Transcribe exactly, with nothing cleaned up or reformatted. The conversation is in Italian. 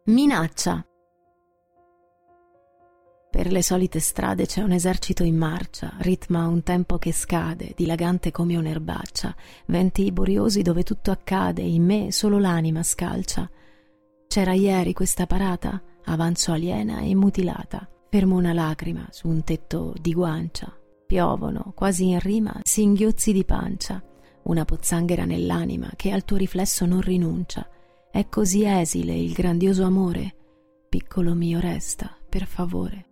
Minaccia. Per le solite strade c'è un esercito in marcia, ritma un tempo che scade, dilagante come un'erbaccia, venti boriosi dove tutto accade, in me solo l'anima scalcia. C'era ieri questa parata, avanzo aliena e mutilata, fermo una lacrima su un tetto di guancia. Piovono, quasi in rima, singhiozzi di pancia, una pozzanghera nell'anima che al tuo riflesso non rinuncia. È così esile il grandioso amore, piccolo mio resta, per favore.